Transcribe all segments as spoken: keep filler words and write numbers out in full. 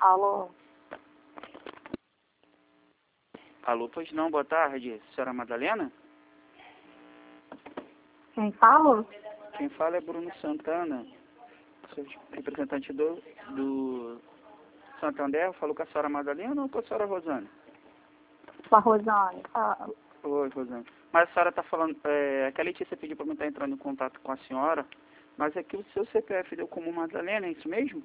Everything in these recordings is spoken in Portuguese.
Alô? Alô, pois não, boa tarde. Senhora Madalena? Quem fala? Quem fala é Bruno Santana, sou representante do, do Santander. Falou com a senhora Madalena ou com a senhora Rosane? Com a Rosane. Fala. Oi, Rosane. Mas a senhora está falando, é, que a Letícia pediu para eu estar entrando em contato com a senhora, mas é que o seu C P F deu como Madalena, é isso mesmo?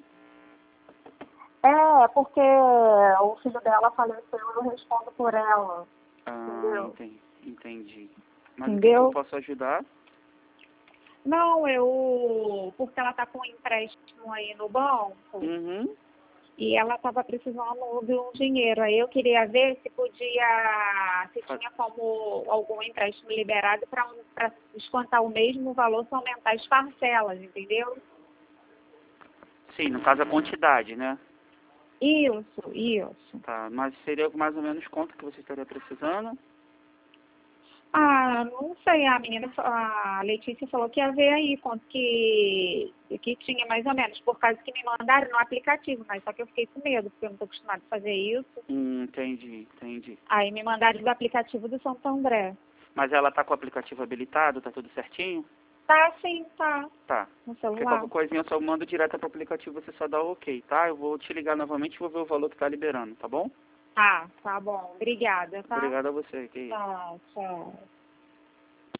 É, porque o filho dela faleceu e eu respondo por ela. Ah, Entendeu? entendi. entendi. Mas o que, que Entendeu? eu posso ajudar? Não, eu... Porque ela tá com um empréstimo aí no banco Uhum. e ela tava precisando de um dinheiro. Aí eu queria ver se podia... Se tinha como algum empréstimo liberado para descontar o mesmo valor, só aumentar as parcelas, entendeu? Sim, no caso a quantidade, né? Isso, isso. Tá, mas seria mais ou menos quanto que você estaria precisando? Ah, não sei, a menina, a Letícia falou que ia ver aí quanto que, que tinha mais ou menos, por causa que me mandaram no aplicativo, mas só que eu fiquei com medo, porque eu não estou acostumada a fazer isso. Hum, entendi, entendi. Aí me mandaram do aplicativo do Santo André. Mas ela tá com o aplicativo habilitado, tá tudo certinho? Tá, sim, tá, Tá. no Porque celular. qualquer coisinha eu só mando direto pro aplicativo, você só dá o ok, tá? Eu vou te ligar novamente e vou ver o valor que tá liberando, tá bom? Tá, tá bom, obrigada, tá? Obrigado a você, que Tá, tchau.